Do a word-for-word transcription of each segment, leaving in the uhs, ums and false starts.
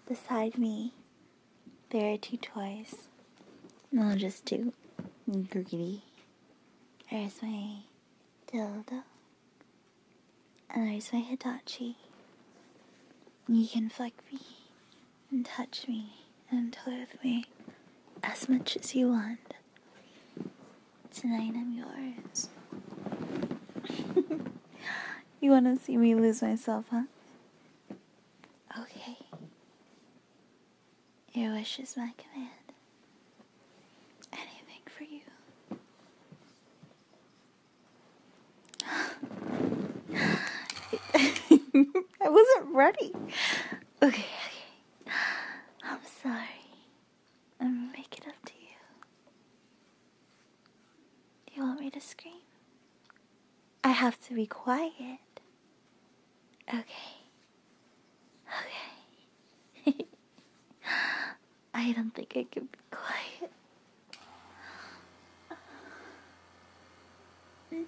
beside me, there are two toys. No, just two. Giggity. There's my dildo. And there's my Hitachi. You can flick me, and touch me, and toy with me as much as you want. Tonight I'm yours. You want to see me lose myself, huh? Okay. Your wish is my command. Anything for you. I wasn't ready. Okay, okay. I'm sorry. I'm gonna make it up to you. Do you want me to scream? I have to be quiet. Okay. Okay. I don't think I can be quiet. Mm-hmm.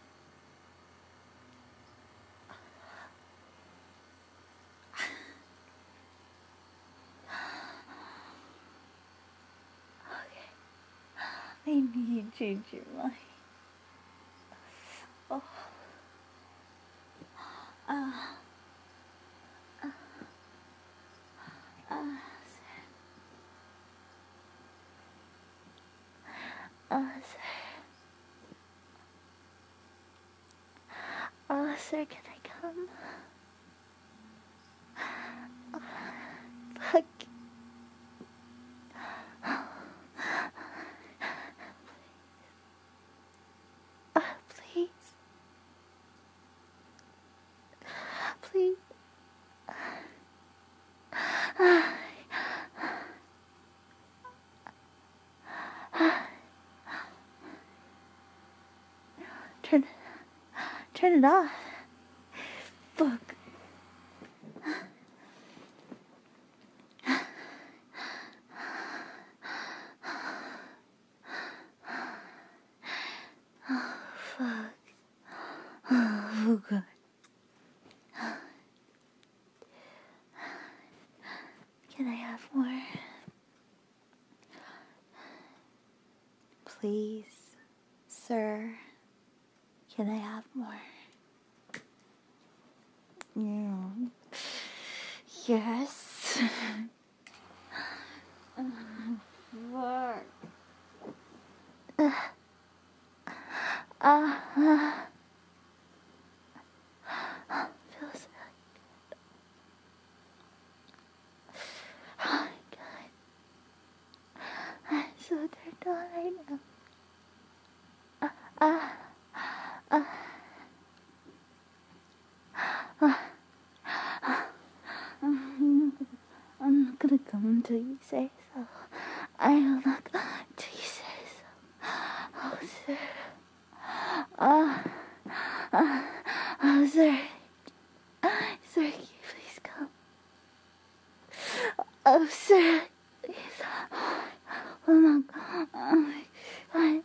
Okay. I need you to change your mind. Oh. Uh. Uh. Uh. Uh, sir. Oh, sir, can I come? Oh, fuck. Oh, please. Please. Turn, turn it off. Fuck. Oh, fuck. Oh, God. Can I have more? Please, sir. Can I have more? Yeah. Yes. Fuck. Uh, uh, uh. Feels so good. Oh my God. I'm so turned on right now. Uh, uh, uh. Uh. I'm not gonna come until you say so. I will not come until you say so. Oh, sir. Oh, oh, oh, sir. Sir, can you please come? Oh, sir. Please. Oh, my God. Oh, my God.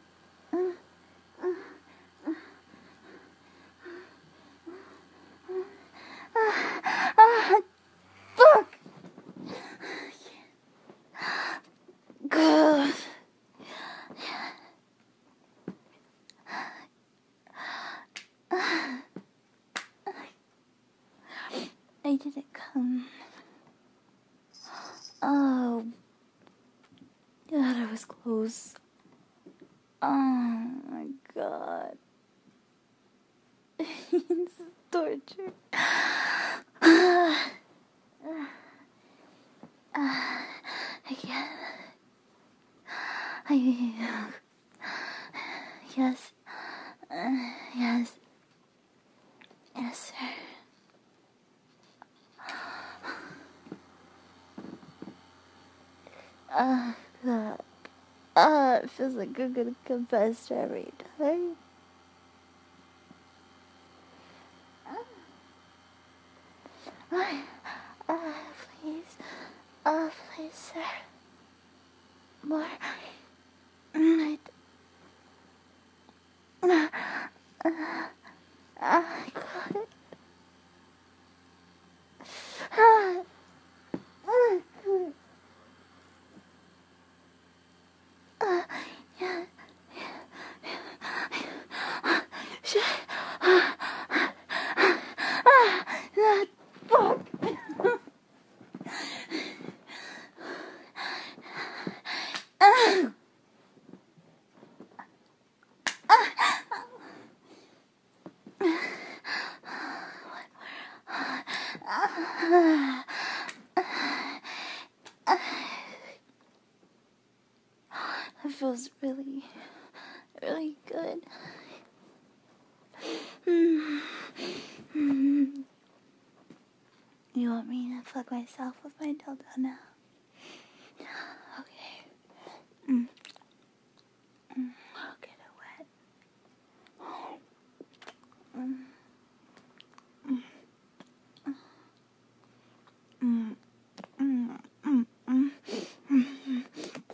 Ah, fuck. God. I didn't come. Oh, God, I was close. Oh, my God. It's torture. uh, I can't. I. Yes. Uh, yes. Yes, sir. Uh, God. Uh, it feels like I'm gonna confess every time. Uh, uh, please. Uh, please, sir. More. I. Uh, uh, I got it. Uh, uh. feels really, really good. Mm. Mm. You want me to fuck myself with my dildo now? Okay. Mm. Mm. I'll get it wet. Mm. Mm. Mm. Mm. Mm. Mm. Mm.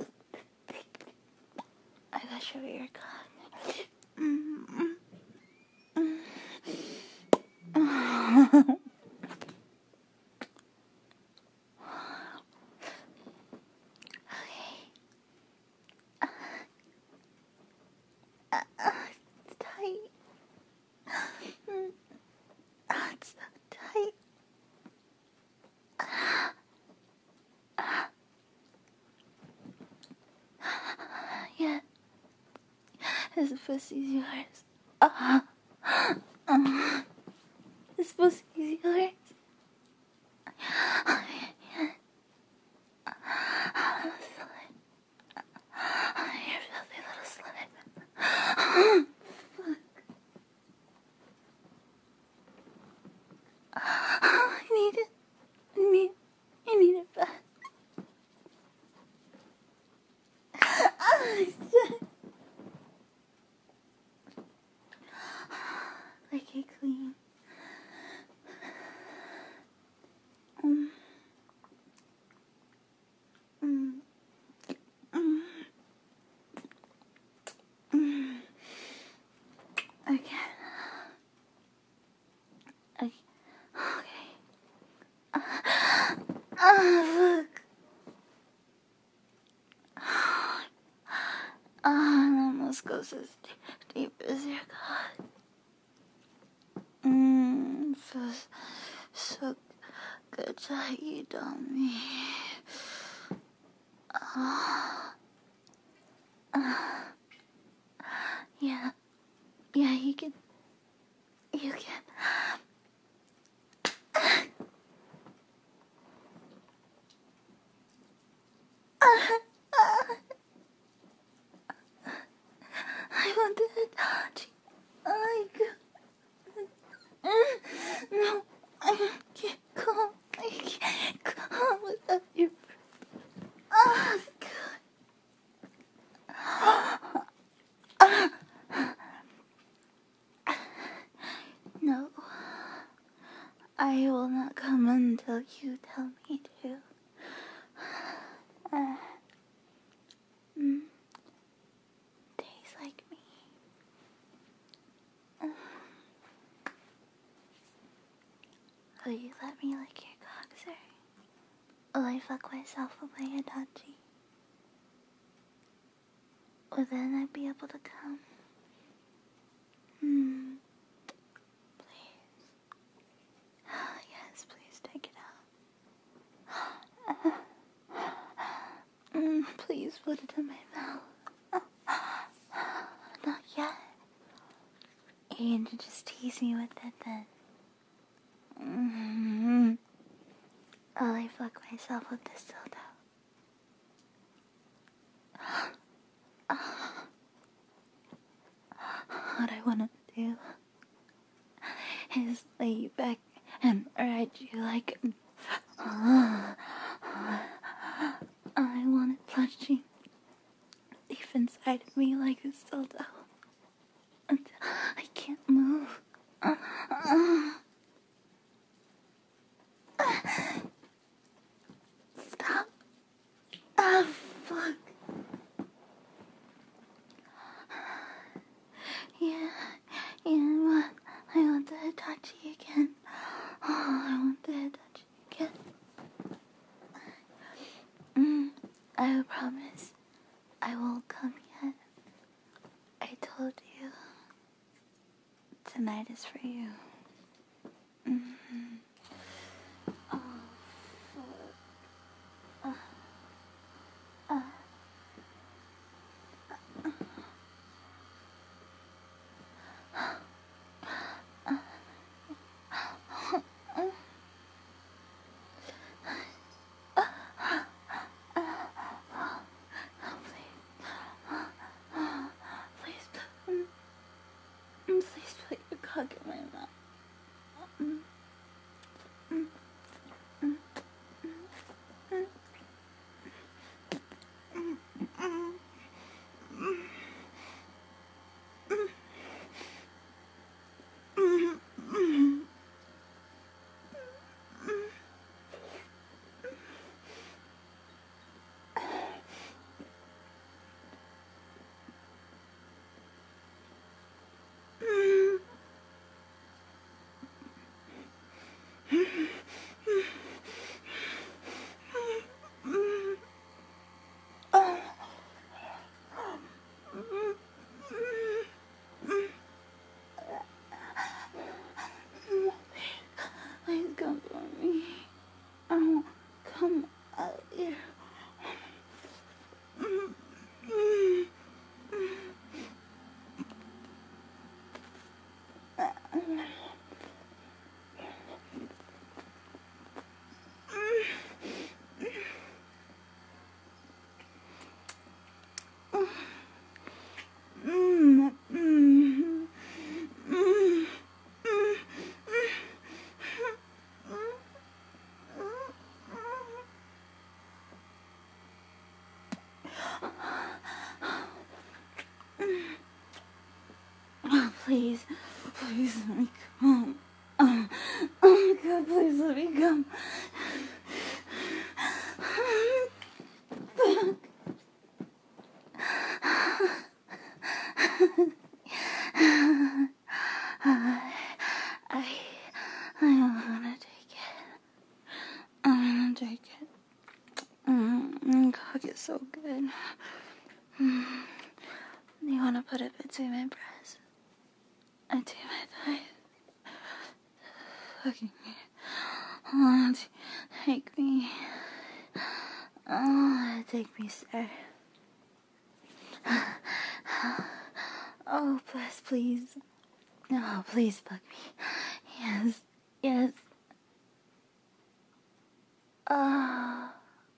I gotta show you your cock. Mm. Mm. Mm. Okay. Uh, uh, it's tight. Mm. Uh, it's so tight. Yeah. His pussy's yours. Uh, uh, his pussy's yours. Your filthy little slut. I need it. I need, I need it back. Like it clean. Mm. Mm. Mm. Mm. Okay. Okay. Okay. Oh, fuck. Oh, it almost goes as deep as your God. Mmm, feels so good to eat on me. Oh. Uh, yeah. Yeah, you can. You can. I want to touch. I can't. No, I can't come. I can't come without you. Oh, God. No, I will not come until you tell me to. Uh, mm, tastes like me. Uh, will you let me lick your cock, sir? Will I fuck myself with my Hitachi? Will then I be able to come? Hmm. Please. Yes, please take it out. Mm, please put it in my mouth. Not yet. You need to just tease me with it then. Mm-hmm. Will I fuck myself with this dildo? What I want to do is lay you back and ride you like. Uh, I want it touching deep inside of me like a dildo until I can't move. Uh, uh. Stop. Oh, fuck. Yeah, yeah, I want, I want the Hitachi again. Oh, I want the Hitachi again. Mm, I promise I won't come yet. I told you. Tonight is for you. Mm-hmm. Oh, fuck. Uh, uh. Please come for me. Oh, come out here. Oh, please, please let me come. Oh, oh my God, please let me come. I, I don't want to take it. I don't want to take it. Mm, God, it's so good. Mm. You want to put it between my breasts? Into my thighs. Fucking me. Oh, take me. Oh, take me, sir. Oh, bless, please. Oh, please fuck me. Yes, yes. Oh.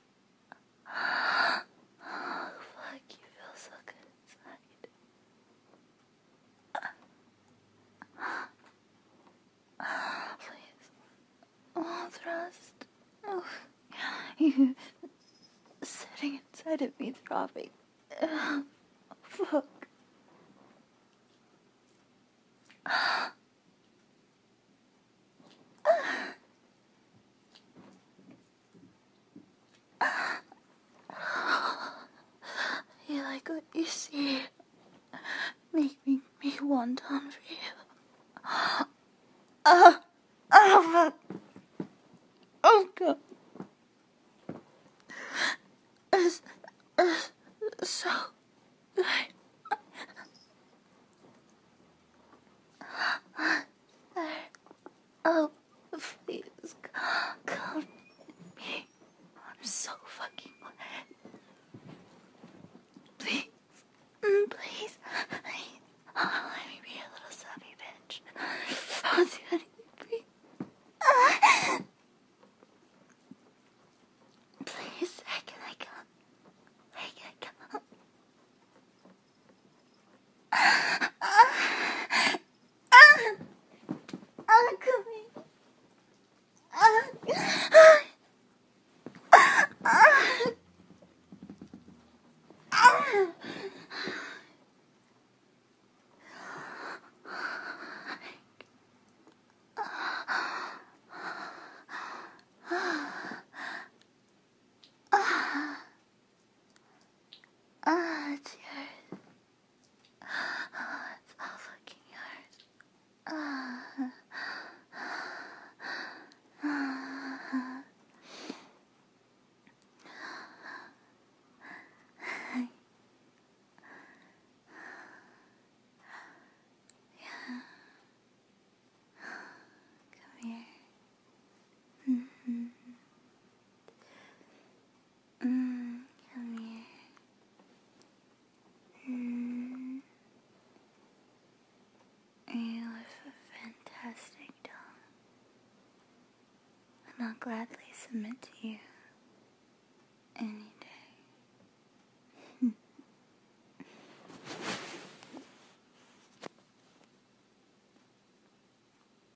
Oh, fuck, you feel so good inside. Oh, please. Oh, thrust. Oh, you sitting inside of me, throbbing. Oh, fuck. You like what you see? Make me me wonton for you. Oh, oh, fuck. Oh, God. It's, it's so good. Oh, please, come with me. I'm so fucking wet. Please, mm, please, please. Oh, let me be a little subby bitch. I'll do anything for you. Ah. Please, can I come? Hey, can I come? Ah. Ah. Ah. I'm coming. Ah. Ah. Ah. Ah. Ah, it's yours. Oh, it's all fucking yours. Ah. Ah. Yeah. Come here. Mm-hmm. Mm, come here. Mm. You have a fantastic tongue, and I'll gladly submit to you.